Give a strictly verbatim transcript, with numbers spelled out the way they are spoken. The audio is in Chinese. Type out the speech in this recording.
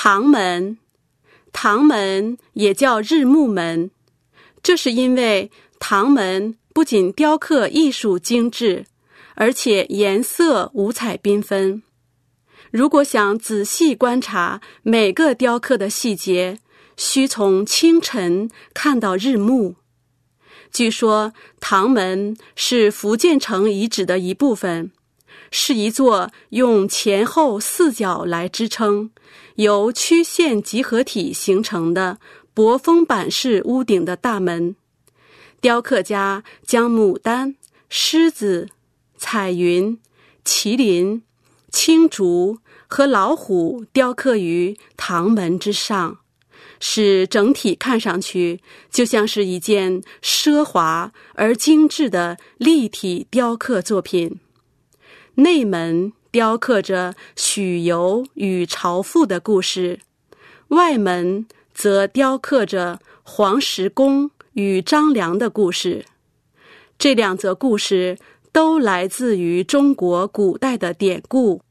唐门，唐门也叫日暮门，这是因为唐门不仅雕刻艺术精致，而且颜色五彩缤纷。如果想仔细观察每个雕刻的细节，需从清晨看到日暮。据说唐门是福建城遗址的一部分，是一座用前后四角来支撑，由曲线集合体形成的薄风板式屋顶的大门。雕刻家将牡丹、狮子、彩云、麒麟、青竹和老虎雕刻于唐门之上，使整体看上去就像是一件奢华而精致的立体雕刻作品。内门雕刻着许由与朝父的故事，外门则雕刻着黄石公与张良的故事。这两则故事都来自于中国古代的典故。